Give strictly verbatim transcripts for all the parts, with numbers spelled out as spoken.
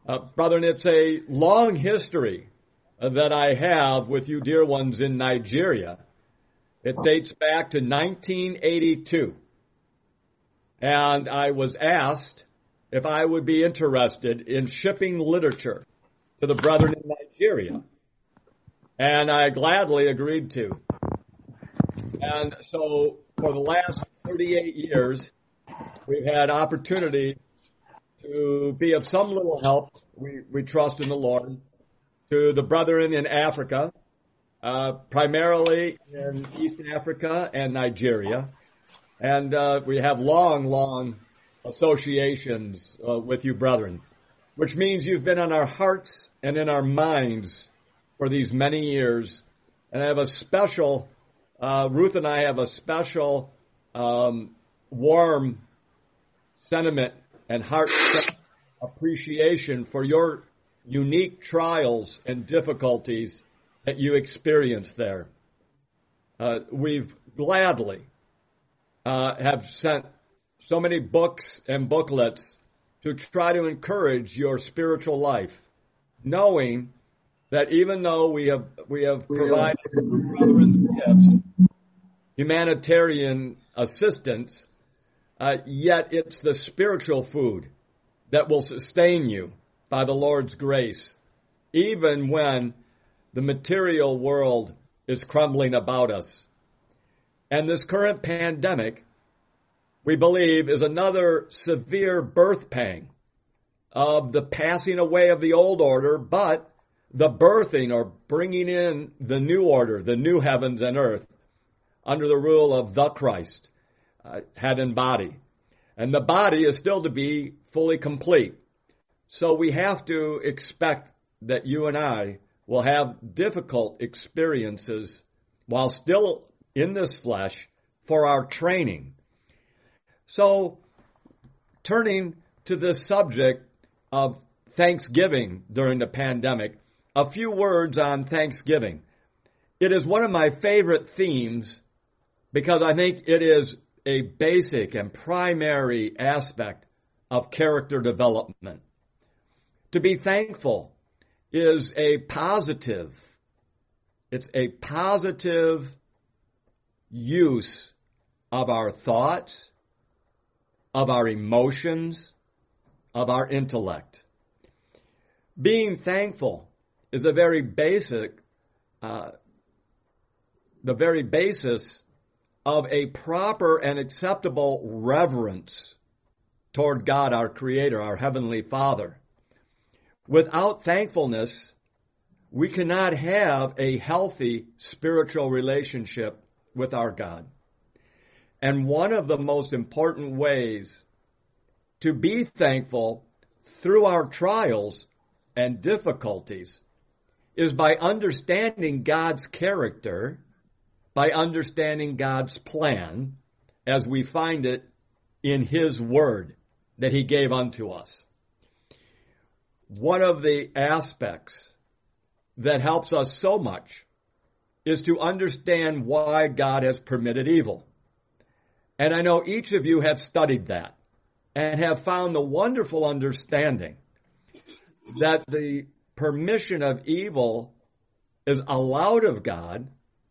Uh, brethren, it's a long history uh, that I have with you dear ones in Nigeria. It dates back to nineteen eighty-two. And I was asked if I would be interested in shipping literature to the brethren in Nigeria. And I gladly agreed to. And so for the last thirty-eight years, we've had opportunity to be of some little help, we, we trust in the Lord, to the brethren in Africa, uh, primarily in East Africa and Nigeria. And uh, we have long, long associations uh, with you brethren, which means you've been on our hearts and in our minds for these many years. And I have a special, uh, Ruth and I have a special um, warm sentiment and heartfelt appreciation for your unique trials and difficulties that you experienced there. Uh, we've gladly uh, have sent so many books and booklets to try to encourage your spiritual life, knowing that even though we have we have provided brethren's gifts, humanitarian assistance, uh, yet it's the spiritual food that will sustain you by the Lord's grace, even when the material world is crumbling about us. And this current pandemic, we believe, is another severe birth pang of the passing away of the old order, but the birthing or bringing in the new order, the new heavens and earth, under the rule of the Christ, uh, head and body. And the body is still to be fully complete. So we have to expect that you and I will have difficult experiences while still in this flesh for our training. So turning to this subject of Thanksgiving during the pandemic, a few words on Thanksgiving. It is one of my favorite themes because I think it is a basic and primary aspect of character development. To be thankful is a positive, it's a positive use of our thoughts, of our emotions, of our intellect. Being thankful is a very basic, uh, the very basis of a proper and acceptable reverence toward God, our Creator, our Heavenly Father. Without thankfulness, we cannot have a healthy spiritual relationship with our God. And one of the most important ways to be thankful through our trials and difficulties is by understanding God's character, by understanding God's plan as we find it in His Word that He gave unto us. One of the aspects that helps us so much is to understand why God has permitted evil. And I know each of you have studied that and have found the wonderful understanding that the permission of evil is allowed of God,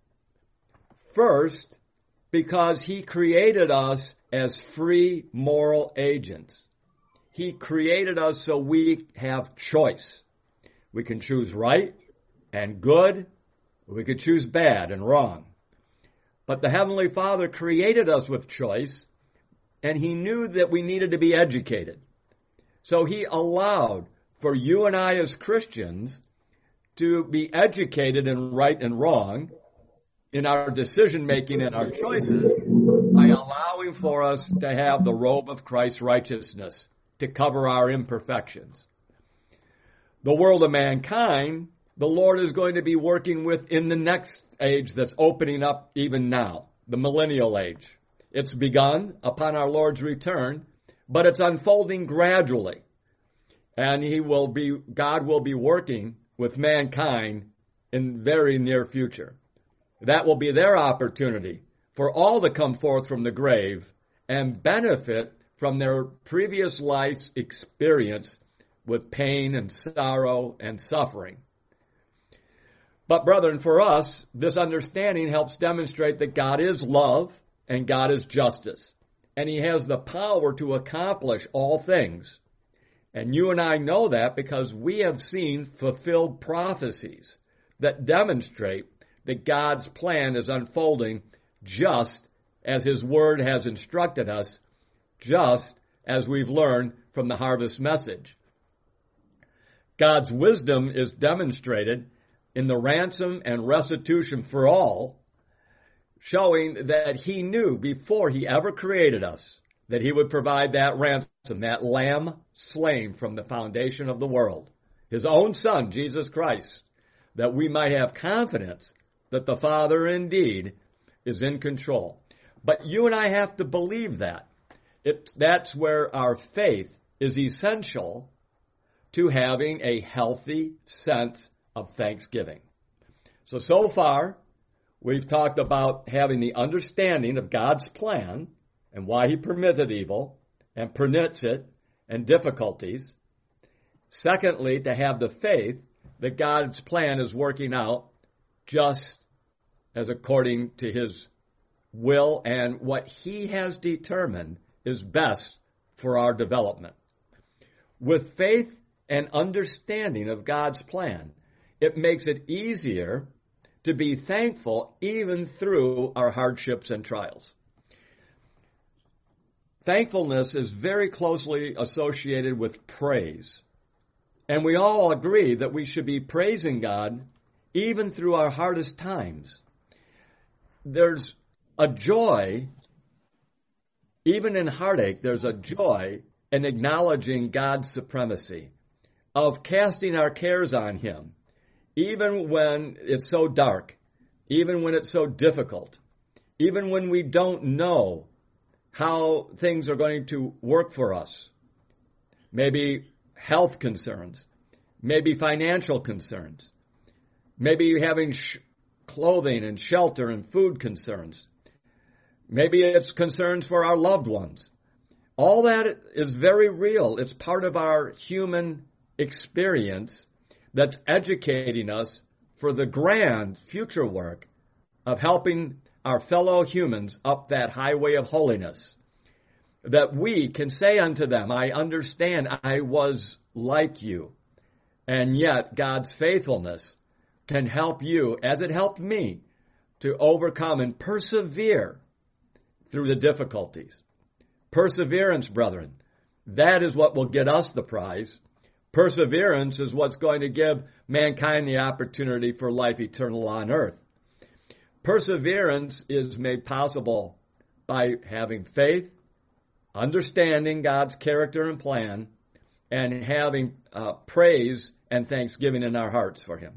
first, because He created us as free moral agents. He created us so we have choice. We can choose right and good. We could choose bad and wrong. But the Heavenly Father created us with choice, and He knew that we needed to be educated. So He allowed for you and I as Christians to be educated in right and wrong in our decision-making and our choices by allowing for us to have the robe of Christ's righteousness to cover our imperfections. The world of mankind, the Lord is going to be working with in the next age that's opening up even now, the millennial age. It's begun upon our Lord's return, but it's unfolding gradually. And he will be, God will be working with mankind in very near future. That will be their opportunity for all to come forth from the grave and benefit from their previous life's experience with pain and sorrow and suffering. But brethren, for us, this understanding helps demonstrate that God is love and God is justice. And he has the power to accomplish all things. And you and I know that because we have seen fulfilled prophecies that demonstrate that God's plan is unfolding just as his word has instructed us, just as we've learned from the harvest message. God's wisdom is demonstrated in the ransom and restitution for all, showing that he knew before he ever created us that he would provide that ransom, that lamb slain from the foundation of the world, his own son, Jesus Christ, that we might have confidence that the Father indeed is in control. But you and I have to believe that. It, that's where our faith is essential to having a healthy sense of thanksgiving. So, so far, we've talked about having the understanding of God's plan and why he permitted evil and permits it and difficulties. Secondly, to have the faith that God's plan is working out just as according to his will and what he has determined is best for our development. With faith and understanding of God's plan, it makes it easier to be thankful even through our hardships and trials. Thankfulness is very closely associated with praise. And we all agree that we should be praising God even through our hardest times. There's a joy, even in heartache, there's a joy in acknowledging God's supremacy, of casting our cares on him, even when it's so dark, even when it's so difficult, even when we don't know how things are going to work for us. Maybe health concerns, maybe financial concerns, maybe having sh- clothing and shelter and food concerns. Maybe it's concerns for our loved ones. All that is very real. It's part of our human experience that's educating us for the grand future work of helping our fellow humans up that highway of holiness, that we can say unto them, I understand I was like you, and yet God's faithfulness can help you, as it helped me, to overcome and persevere through the difficulties. Perseverance, brethren, that is what will get us the prize. Perseverance is what's going to give mankind the opportunity for life eternal on earth. Perseverance is made possible by having faith, understanding God's character and plan, and having uh, praise and thanksgiving in our hearts for him.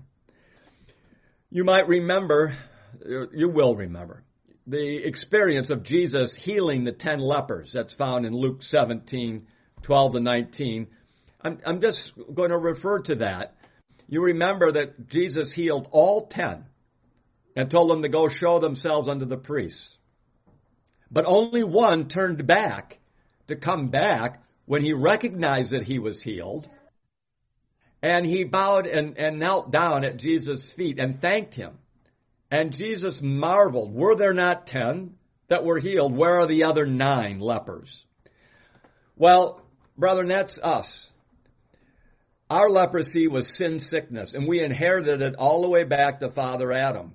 You might remember, you will remember, the experience of Jesus healing the ten lepers. That's found in Luke seventeen, twelve to nineteen. I'm, I'm just going to refer to that. You remember that Jesus healed all ten and told them to go show themselves unto the priests. But only one turned back to come back when he recognized that he was healed. And he bowed and, and knelt down at Jesus' feet and thanked him. And Jesus marveled, were there not ten that were healed? Where are the other nine lepers? Well, brethren, that's us. Our leprosy was sin sickness, and we inherited it all the way back to Father Adam.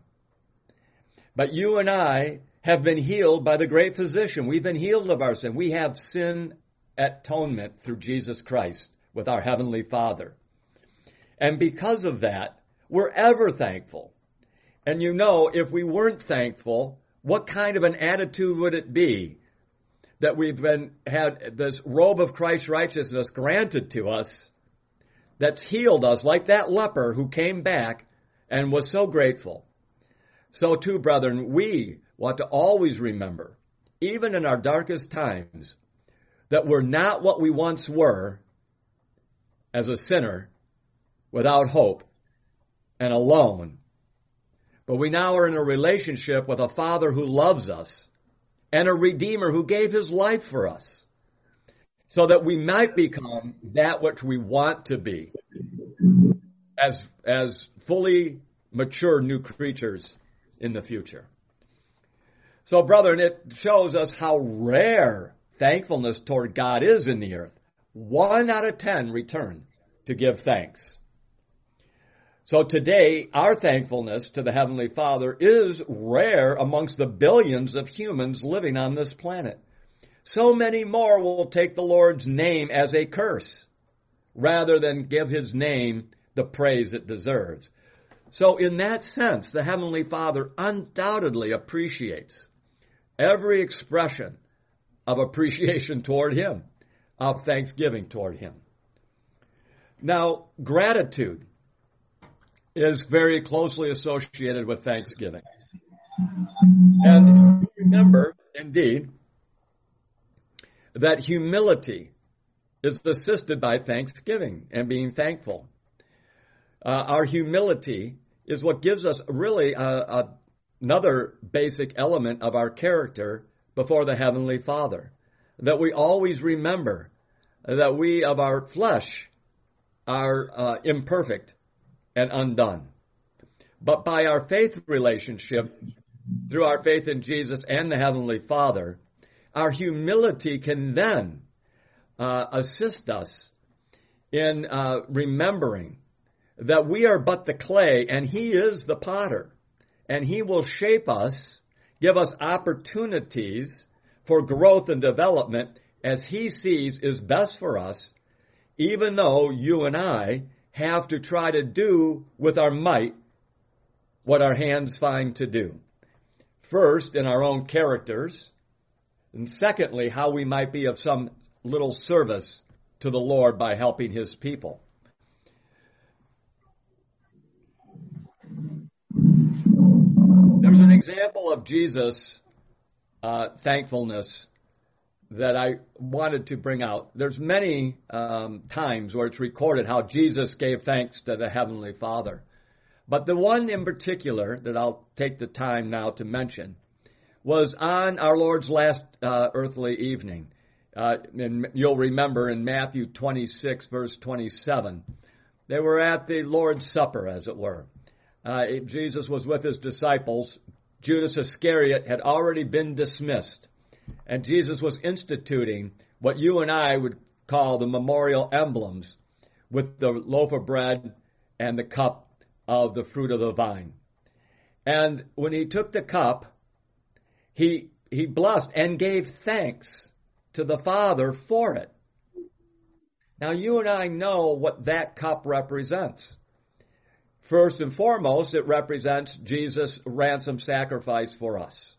But you and I have been healed by the great physician. We've been healed of our sin. We have sin atonement through Jesus Christ with our Heavenly Father. And because of that, we're ever thankful. And you know, if we weren't thankful, what kind of an attitude would it be that we've been had this robe of Christ's righteousness granted to us that's healed us like that leper who came back and was so grateful. So too, brethren, we want to always remember, even in our darkest times, that we're not what we once were as a sinner without hope and alone. But we now are in a relationship with a Father who loves us and a Redeemer who gave his life for us. so that we might become that which we want to be as, as fully mature new creatures in the future. So, brethren, it shows us how rare thankfulness toward God is in the earth. One out of ten return to give thanks. So today, our thankfulness to the Heavenly Father is rare amongst the billions of humans living on this planet. So many more will take the Lord's name as a curse rather than give His name the praise it deserves. So in that sense, the Heavenly Father undoubtedly appreciates every expression of appreciation toward Him, of thanksgiving toward Him. Now, gratitude is very closely associated with thanksgiving. And remember, indeed, that humility is assisted by thanksgiving and being thankful. Uh, our humility is what gives us really a, a, another basic element of our character before the Heavenly Father, that we always remember that we of our flesh are uh, imperfect and undone. But by our faith relationship, through our faith in Jesus and the Heavenly Father, our humility can then uh, assist us in uh, remembering that we are but the clay and He is the potter, and He will shape us, give us opportunities for growth and development as He sees is best for us, even though you and I have to try to do with our might what our hands find to do. First, in our own characters, and secondly, how we might be of some little service to the Lord by helping His people. There's an example of Jesus' uh, thankfulness that I wanted to bring out. There's many um, times where it's recorded how Jesus gave thanks to the Heavenly Father. But the one in particular that I'll take the time now to mention was on our Lord's last uh, earthly evening. Uh, and you'll remember in Matthew twenty-six, verse twenty-seven, they were at the Lord's Supper, as it were. Uh, Jesus was with His disciples. Judas Iscariot had already been dismissed. And Jesus was instituting what you and I would call the memorial emblems with the loaf of bread and the cup of the fruit of the vine. And when He took the cup, he, he blessed and gave thanks to the Father for it. Now you and I know what that cup represents. First and foremost, it represents Jesus' ransom sacrifice for us.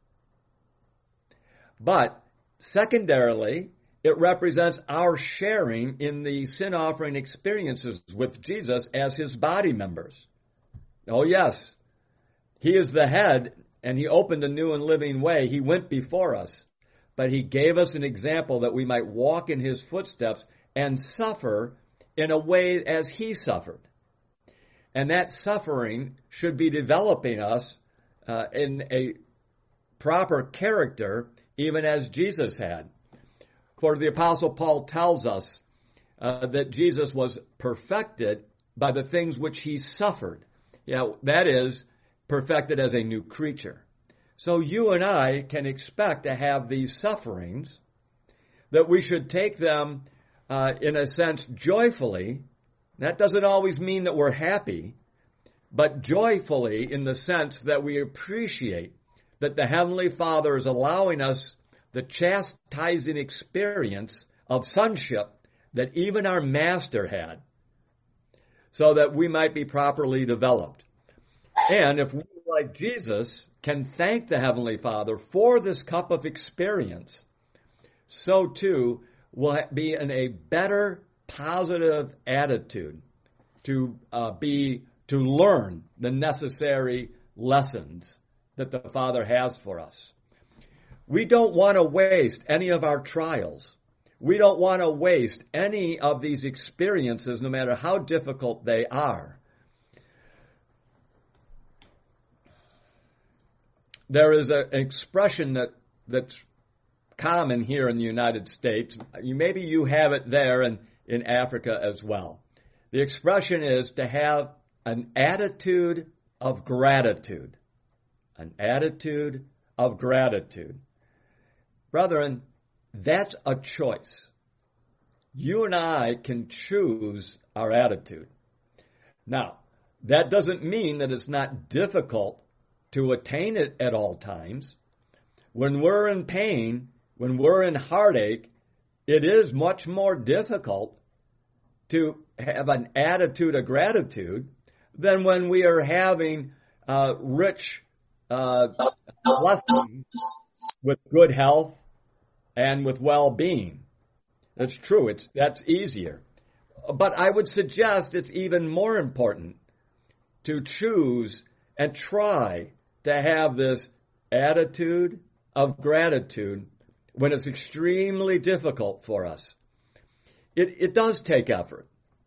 But secondarily, it represents our sharing in the sin offering experiences with Jesus as His body members. Oh yes, He is the head and He opened a new and living way. He went before us, but He gave us an example that we might walk in His footsteps and suffer in a way as He suffered. And that suffering should be developing us uh, in a proper character, even as Jesus had. For the Apostle Paul tells us uh, that Jesus was perfected by the things which He suffered. Yeah, that is, perfected as a new creature. So you and I can expect to have these sufferings, that we should take them, uh, in a sense, joyfully. That doesn't always mean that we're happy, but joyfully in the sense that we appreciate that the Heavenly Father is allowing us the chastising experience of sonship that even our Master had, so that we might be properly developed. And if we, like Jesus, can thank the Heavenly Father for this cup of experience, so too we'll be in a better positive attitude to uh, be to learn the necessary lessons that the Father has for us. We don't want to waste any of our trials. We don't want to waste any of these experiences, no matter how difficult they are. There is a, an expression that that's common here in the United States. You, maybe you have it there and in Africa as well. The expression is to have an attitude of gratitude. An attitude of gratitude. Brethren, that's a choice. You and I can choose our attitude. Now, that doesn't mean that it's not difficult to attain it at all times. When we're in pain, when we're in heartache, it is much more difficult to have an attitude of gratitude than when we are having uh, rich uh, blessings with good health and with well-being. That's true. It's that's easier. But I would suggest it's even more important to choose and try to have this attitude of gratitude when it's extremely difficult for us. It, it does take effort.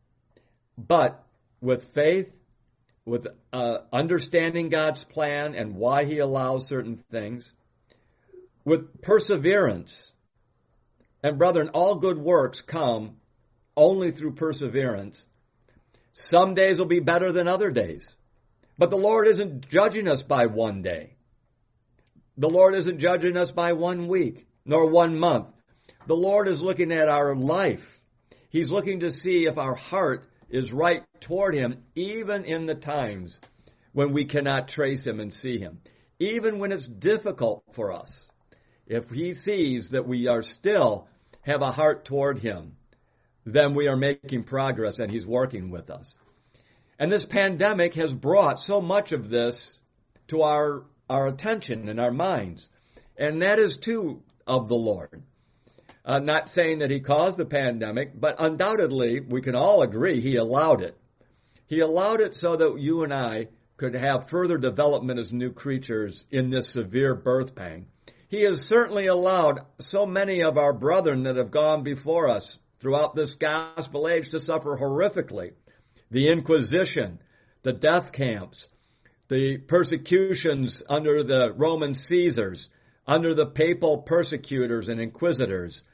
But with faith, with uh, understanding God's plan and why He allows certain things, with perseverance, and brethren, all good works come only through perseverance. Some days will be better than other days. But the Lord isn't judging us by one day. The Lord isn't judging us by one week, nor one month. The Lord is looking at our life. He's looking to see if our heart is right toward Him, even in the times when we cannot trace Him and see Him. Even when it's difficult for us. If He sees that we are still have a heart toward Him, then we are making progress and He's working with us. And this pandemic has brought so much of this to our, our attention and our minds. And that is too of the Lord. Uh, not saying that He caused the pandemic, but undoubtedly we can all agree He allowed it. He allowed it so that you and I could have further development as new creatures in this severe birth pang. He has certainly allowed so many of our brethren that have gone before us throughout this gospel age to suffer horrifically. The Inquisition, the death camps, the persecutions under the Roman Caesars, under the papal persecutors and inquisitors.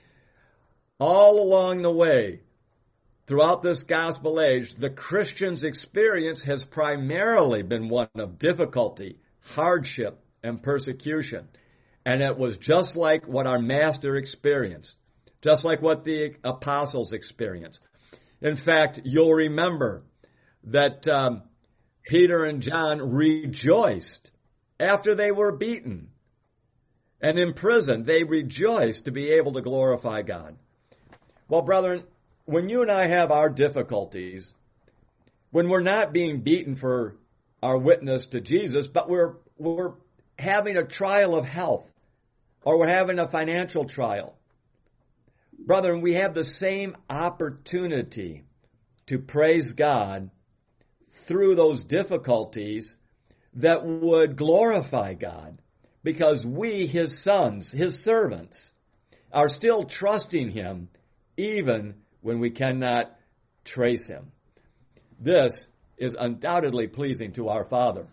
All along the way, throughout this gospel age, the Christian's experience has primarily been one of difficulty, hardship, and persecution. And it was just like what our Master experienced, just like what the apostles experienced. In fact, you'll remember that um, Peter and John rejoiced after they were beaten and imprisoned. They rejoiced to be able to glorify God. Well, brethren, when you and I have our difficulties, when we're not being beaten for our witness to Jesus, but we're we're having a trial of health, or we're having a financial trial, brethren, we have the same opportunity to praise God through those difficulties that would glorify God, because we, His sons, His servants, are still trusting Him even when we cannot trace Him. This is undoubtedly pleasing to our Father.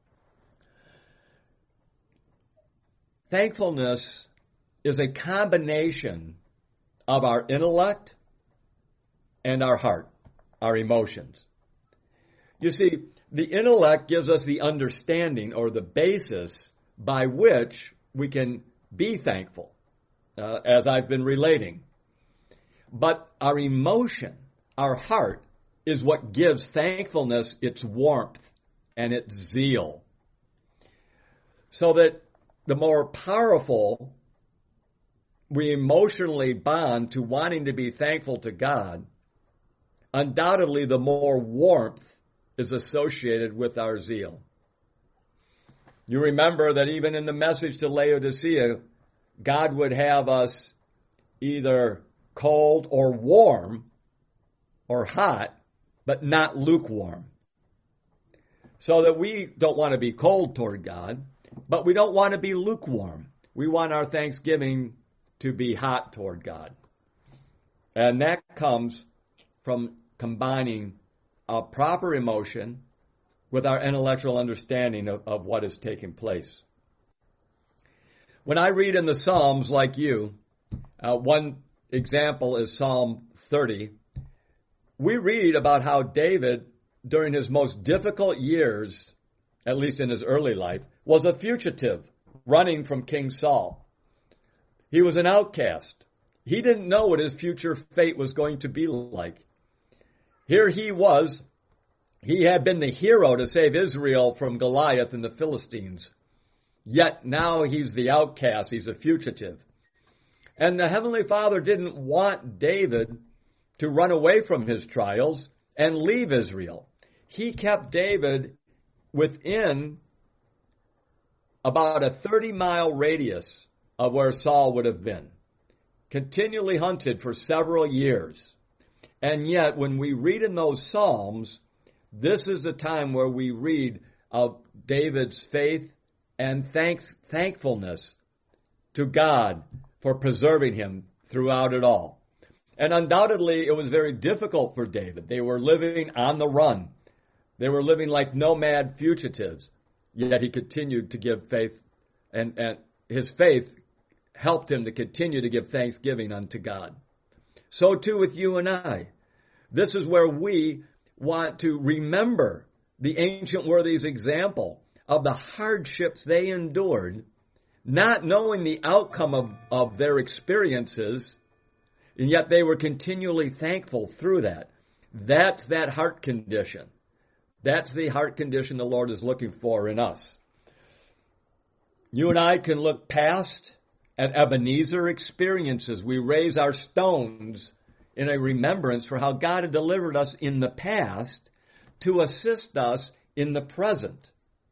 Thankfulness is a combination of our intellect and our heart, our emotions. You see, the intellect gives us the understanding or the basis by which we can be thankful, uh, as I've been relating. But our emotion, our heart, is what gives thankfulness its warmth and its zeal. So that the more powerful we emotionally bond to wanting to be thankful to God, undoubtedly the more warmth is associated with our zeal. You remember that even in the message to Laodicea, God would have us either cold or warm or hot, but not lukewarm. So that we don't want to be cold toward God, but we don't want to be lukewarm. We want our thanksgiving to be hot toward God. And that comes from combining a proper emotion with our intellectual understanding of, of what is taking place. When I read in the Psalms like you, uh, one example is Psalm thirty, we read about how David, during his most difficult years, at least in his early life, was a fugitive running from King Saul. He was an outcast. He didn't know what his future fate was going to be like. Here he was. He had been the hero to save Israel from Goliath and the Philistines. Yet now he's the outcast. He's a fugitive. And the Heavenly Father didn't want David to run away from his trials and leave Israel. He kept David within about a thirty-mile radius of where Saul would have been, continually hunted for several years. And yet, when we read in those Psalms, this is a time where we read of David's faith and thanks, thankfulness to God for preserving him throughout it all. And undoubtedly, it was very difficult for David. They were living on the run. They were living like nomad fugitives. Yet he continued to give faith, and, and his faith helped him to continue to give thanksgiving unto God. So too with you and I. This is where we want to remember the ancient worthies' example of the hardships they endured, not knowing the outcome of, of their experiences, and yet they were continually thankful through that. That's that heart condition. That's the heart condition the Lord is looking for in us. You and I can look past at Ebenezer experiences. We raise our stones in a remembrance for how God had delivered us in the past to assist us in the present.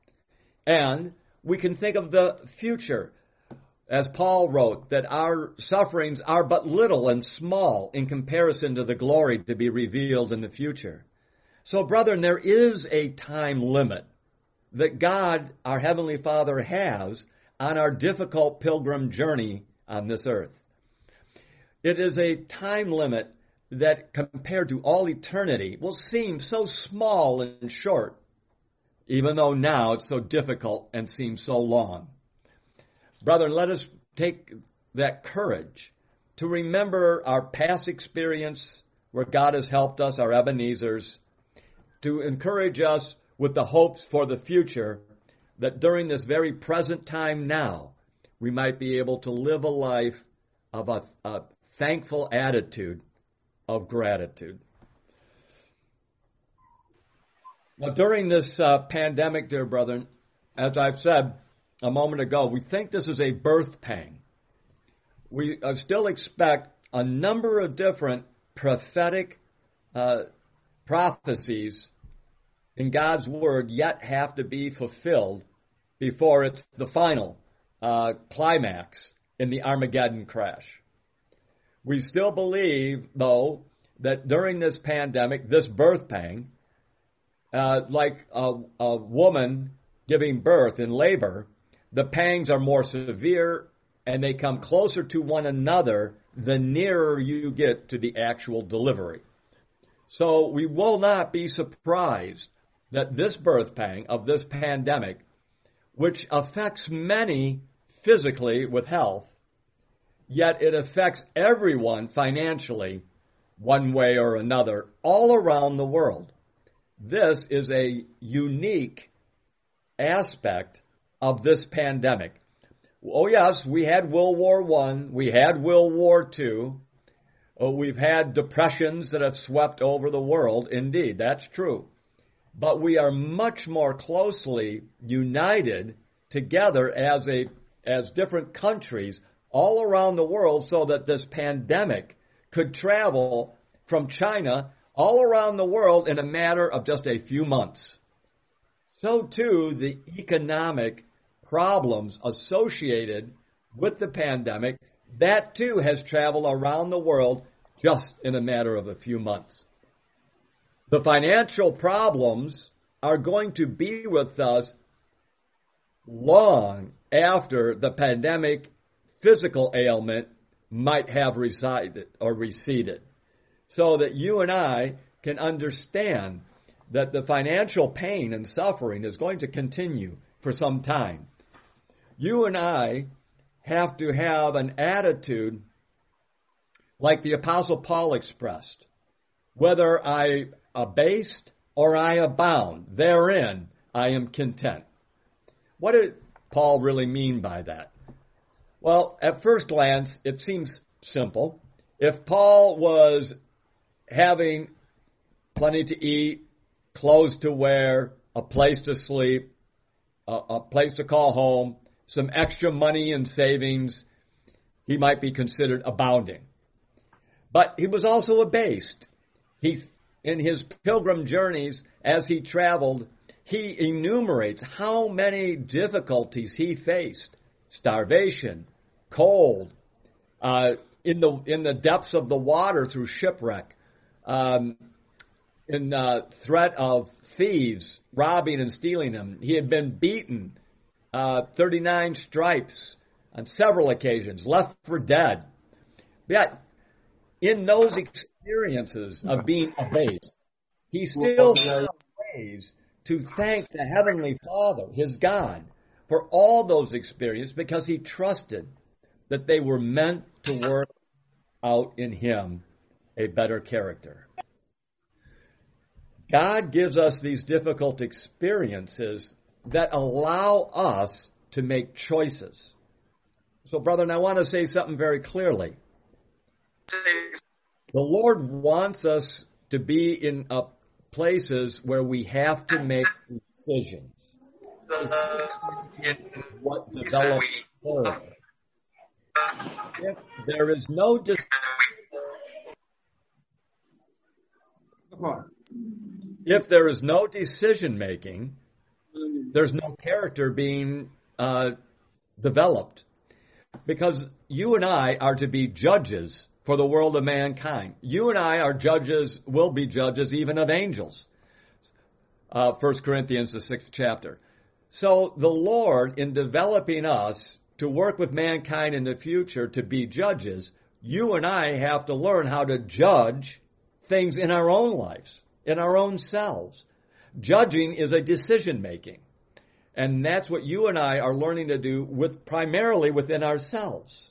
And we can think of the future. As Paul wrote, that our sufferings are but little and small in comparison to the glory to be revealed in the future. So, brethren, there is a time limit that God, our Heavenly Father, has on our difficult pilgrim journey on this earth. It is a time limit that, compared to all eternity, will seem so small and short, even though now it's so difficult and seems so long. Brethren, let us take that courage to remember our past experience where God has helped us, our Ebenezers, to encourage us with the hopes for the future that during this very present time now, we might be able to live a life of a, a thankful attitude of gratitude. Now, during this uh, pandemic, dear brethren, as I've said a moment ago, we think this is a birth pang. We uh, still expect a number of different prophetic uh, prophecies in God's Word yet have to be fulfilled before it's the final uh, climax in the Armageddon crash. We still believe, though, that during this pandemic, this birth pang, uh, like a, a woman giving birth in labor, the pangs are more severe and they come closer to one another the nearer you get to the actual delivery. So we will not be surprised that this birth pang of this pandemic, which affects many physically with health, yet it affects everyone financially one way or another all around the world. This is a unique aspect of this pandemic. Oh yes, we had World War One, we had World War Two, oh, we've had depressions that have swept over the world. Indeed, that's true. But we are much more closely united together as a as different countries all around the world so that this pandemic could travel from China all around the world in a matter of just a few months. So too, the economic problems associated with the pandemic, that too has traveled around the world just in a matter of a few months. The financial problems are going to be with us long after the pandemic physical ailment might have resided or receded, so that you and I can understand that the financial pain and suffering is going to continue for some time. You and I have to have an attitude like the Apostle Paul expressed. Whether I abased or I abound, therein I am content. What did Paul really mean by that? Well, at first glance, it seems simple. If Paul was having plenty to eat, clothes to wear, a place to sleep, a, a place to call home, some extra money and savings, he might be considered abounding. But he was also abased. He, in his pilgrim journeys, as he traveled, he enumerates how many difficulties he faced. Starvation, cold, uh, in the in the depths of the water through shipwreck, um, in uh, threat of thieves robbing and stealing him. He had been beaten, uh, thirty-nine stripes on several occasions, left for dead. Yet, in those experiences of being abased, he still found ways to thank the Heavenly Father, his God, for all those experiences because he trusted that they were meant to work out in him a better character. God gives us these difficult experiences that allow us to make choices. So, brethren, I want to say something very clearly. The Lord wants us to be in uh, places where we have to make decisions. Decisions what develops further. If there is no decision, if there is no decision making, there's no character being uh, developed. Because you and I are to be judges for the world of mankind. You and I are judges, will be judges even of angels. Uh, First Corinthians, the sixth chapter. So the Lord, in developing us to work with mankind in the future to be judges, you and I have to learn how to judge things in our own lives, in our own selves. Judging is a decision making. And that's what you and I are learning to do with primarily within ourselves.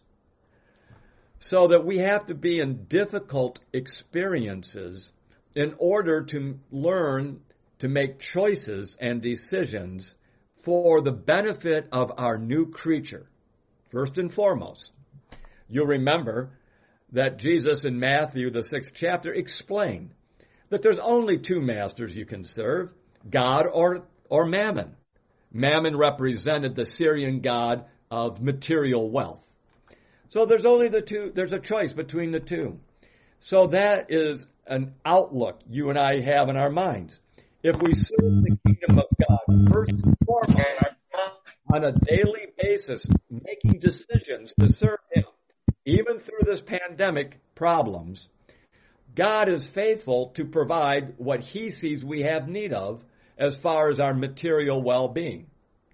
So that we have to be in difficult experiences in order to learn to make choices and decisions for the benefit of our new creature. First and foremost, you'll remember that Jesus in Matthew, the sixth chapter, explained that there's only two masters you can serve, God or, or Mammon. Mammon represented the Syrian god of material wealth. So there's only the two, there's a choice between the two. So that is an outlook you and I have in our minds. If we serve the kingdom of God, first and foremost, on a daily basis, making decisions to serve him, even through this pandemic problems, God is faithful to provide what he sees we have need of as far as our material well-being.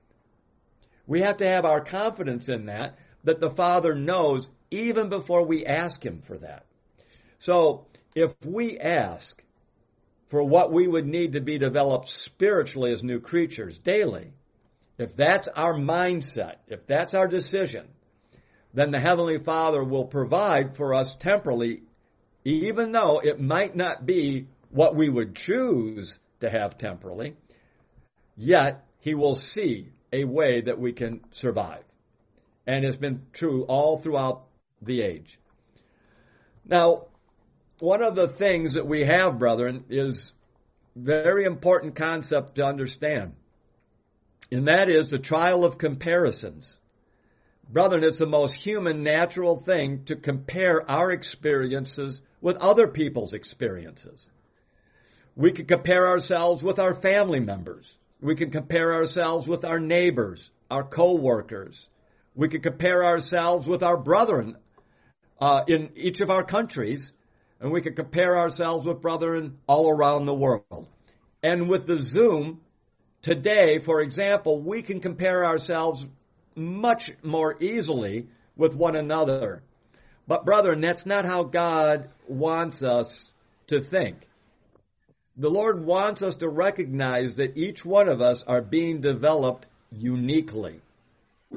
We have to have our confidence in that, that the Father knows even before we ask him for that. So if we ask for what we would need to be developed spiritually as new creatures daily, if that's our mindset, if that's our decision, then the Heavenly Father will provide for us temporally, even though it might not be what we would choose to have temporally, yet he will see a way that we can survive. And it's been true all throughout the age. Now, one of the things that we have, brethren, is very important concept to understand. And that is the trial of comparisons. Brethren, it's the most human, natural thing to compare our experiences with other people's experiences. We can compare ourselves with our family members. We can compare ourselves with our neighbors, our co-workers. We can compare ourselves with our brethren uh, in each of our countries, and we can compare ourselves with brethren all around the world. And with the Zoom, today, for example, we can compare ourselves much more easily with one another. But brethren, that's not how God wants us to think. The Lord wants us to recognize that each one of us are being developed uniquely.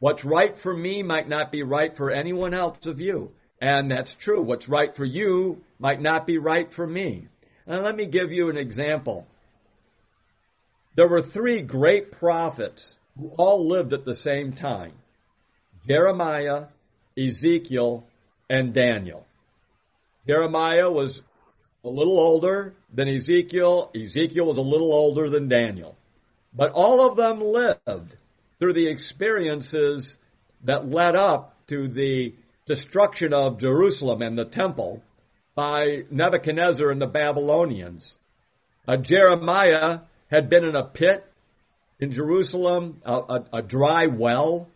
What's right for me might not be right for anyone else of you. And that's true. What's right for you might not be right for me. And let me give you an example. There were three great prophets who all lived at the same time: Jeremiah, Ezekiel, and Daniel. Jeremiah was a little older than Ezekiel. Ezekiel was a little older than Daniel. But all of them lived through the experiences that led up to the destruction of Jerusalem and the temple by Nebuchadnezzar and the Babylonians. Uh, Jeremiah had been in a pit in Jerusalem, a, a, a dry well.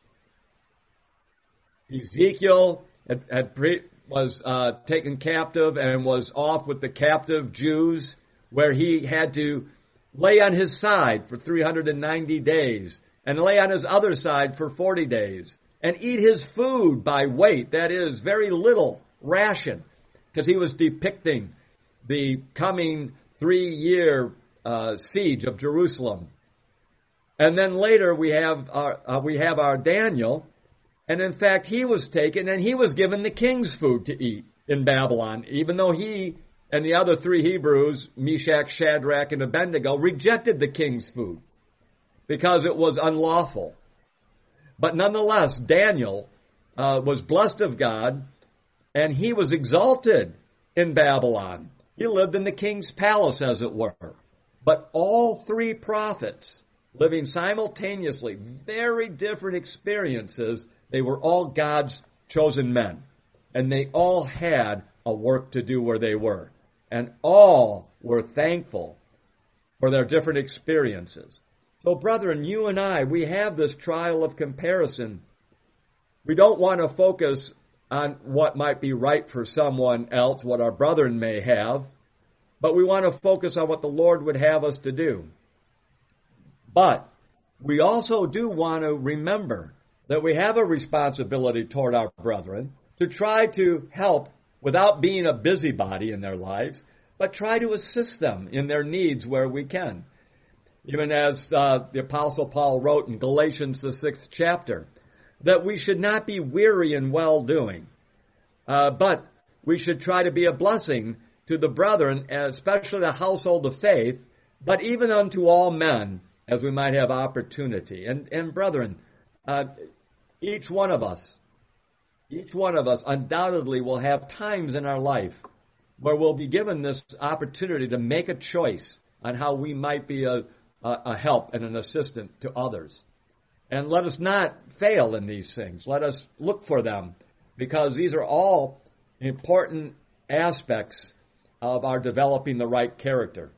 Ezekiel had, had pre, was uh, taken captive and was off with the captive Jews, where he had to lay on his side for three hundred ninety days and lay on his other side for forty days and eat his food by weight, that is, very little ration, because he was depicting the coming three-year uh, siege of Jerusalem. And then later we have our, uh, we have our Daniel, and in fact he was taken and he was given the king's food to eat in Babylon, even though he and the other three Hebrews, Meshach, Shadrach, and Abednego, rejected the king's food because it was unlawful. But nonetheless, Daniel uh, was blessed of God, and he was exalted in Babylon. He lived in the king's palace, as it were. But all three prophets, living simultaneously, very different experiences, they were all God's chosen men. And they all had a work to do where they were. And all were thankful for their different experiences. So, brethren, you and I, we have this trial of comparison. We don't want to focus on what might be right for someone else, what our brethren may have, but we want to focus on what the Lord would have us to do. But we also do want to remember that we have a responsibility toward our brethren to try to help without being a busybody in their lives, but try to assist them in their needs where we can. Even as uh, the Apostle Paul wrote in Galatians, the sixth chapter, that we should not be weary in well-doing, uh, but we should try to be a blessing to the brethren, especially the household of faith, but even unto all men, as we might have opportunity. And, and brethren, uh, each one of us, each one of us undoubtedly will have times in our life where we'll be given this opportunity to make a choice on how we might be a a help and an assistant to others. And let us not fail in these things. Let us look for them, because these are all important aspects of our developing the right character.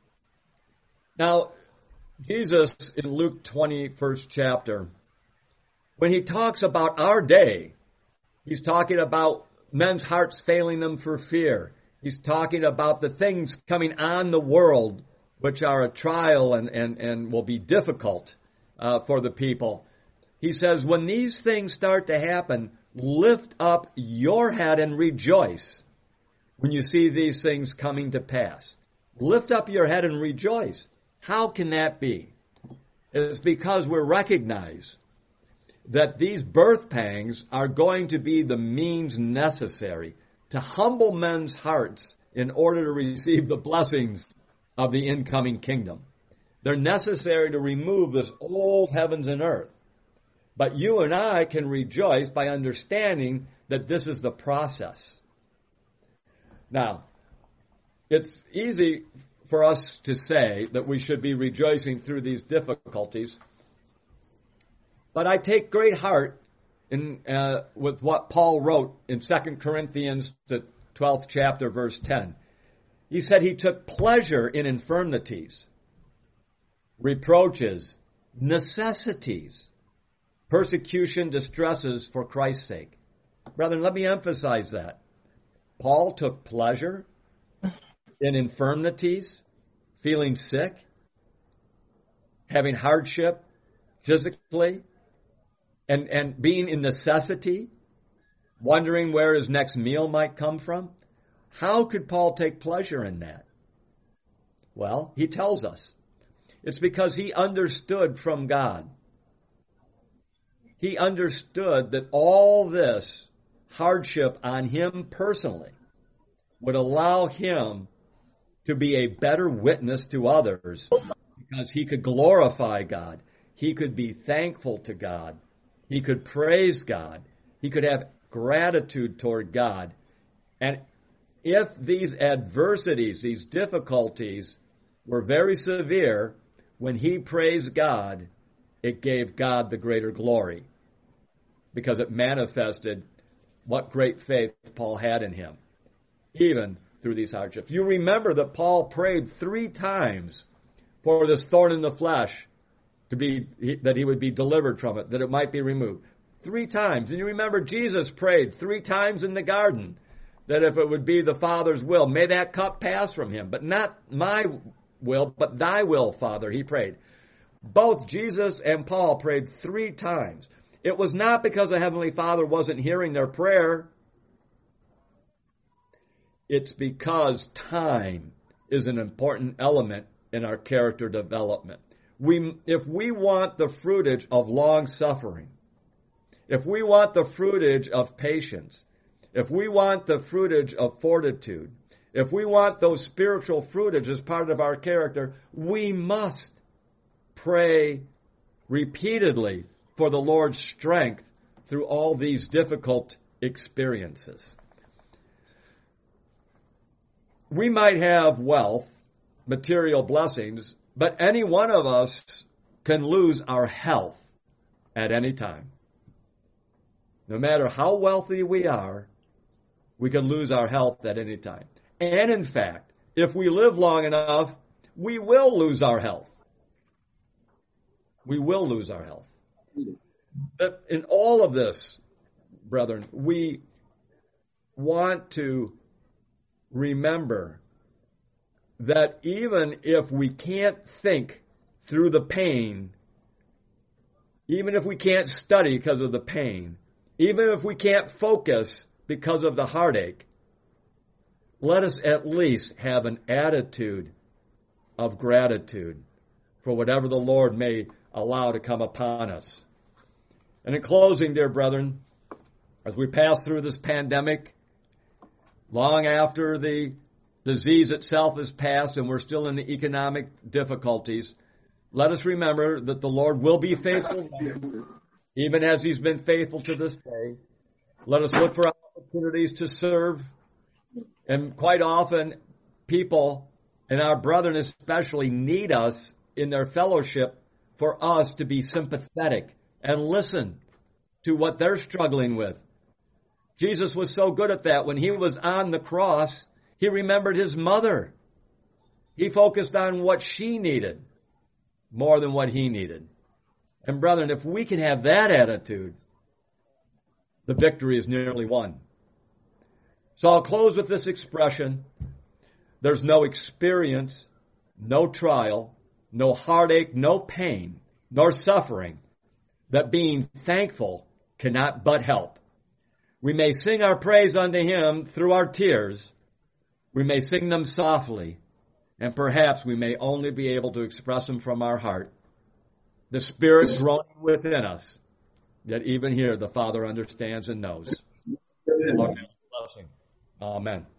Now, Jesus in Luke twenty-first chapter, when he talks about our day, he's talking about men's hearts failing them for fear. He's talking about the things coming on the world which are a trial and, and, and will be difficult uh, for the people. He says, when these things start to happen, lift up your head and rejoice when you see these things coming to pass. Lift up your head and rejoice. How can that be? It's because we recognize that these birth pangs are going to be the means necessary to humble men's hearts in order to receive the blessings of the incoming kingdom. They're necessary to remove this old heavens and earth. But you and I can rejoice by understanding that this is the process. Now, it's easy for us to say that we should be rejoicing through these difficulties, but I take great heart in uh, with what Paul wrote in Second Corinthians, the twelfth chapter, verse ten. He said he took pleasure in infirmities, reproaches, necessities, persecution, distresses for Christ's sake. Brethren, let me emphasize that. Paul took pleasure in infirmities, feeling sick, having hardship physically, and, and being in necessity, wondering where his next meal might come from. How could Paul take pleasure in that? Well, he tells us. It's because he understood from God. He understood that all this hardship on him personally would allow him to be a better witness to others because he could glorify God. He could be thankful to God. He could praise God. He could have gratitude toward God. And if these adversities, these difficulties were very severe, when he praised God, it gave God the greater glory because it manifested what great faith Paul had in him, even through these hardships. You remember that Paul prayed three times for this thorn in the flesh to be, that he would be delivered from it, that it might be removed. Three times. And you remember Jesus prayed three times in the garden that if it would be the Father's will, may that cup pass from him. But not my will, but thy will, Father, he prayed. Both Jesus and Paul prayed three times. It was not because the Heavenly Father wasn't hearing their prayer. It's because time is an important element in our character development. We, if we want the fruitage of long suffering, if we want the fruitage of patience, if we want the fruitage of fortitude, if we want those spiritual fruitage as part of our character, we must pray repeatedly for the Lord's strength through all these difficult experiences. We might have wealth, material blessings, but any one of us can lose our health at any time. No matter how wealthy we are, we can lose our health at any time. And in fact, if we live long enough, we will lose our health. We will lose our health. But in all of this, brethren, we want to remember that even if we can't think through the pain, even if we can't study because of the pain, even if we can't focus because of the heartache, let us at least have an attitude of gratitude for whatever the Lord may allow to come upon us. And in closing, dear brethren, as we pass through this pandemic, long after the disease itself has passed and we're still in the economic difficulties, let us remember that the Lord will be faithful, even as he's been faithful to this day. Let us look for opportunities to serve. And quite often, people, and our brethren especially, need us in their fellowship for us to be sympathetic and listen to what they're struggling with. Jesus was so good at that. When he was on the cross, he remembered his mother. He focused on what she needed more than what he needed. And brethren, if we can have that attitude, the victory is nearly won. So I'll close with this expression. There's no experience, no trial, no heartache, no pain, nor suffering that being thankful cannot but help. We may sing our praise unto him through our tears. We may sing them softly, and perhaps we may only be able to express them from our heart. The Spirit groaning within us, yet even here the Father understands and knows. Amen. Amen.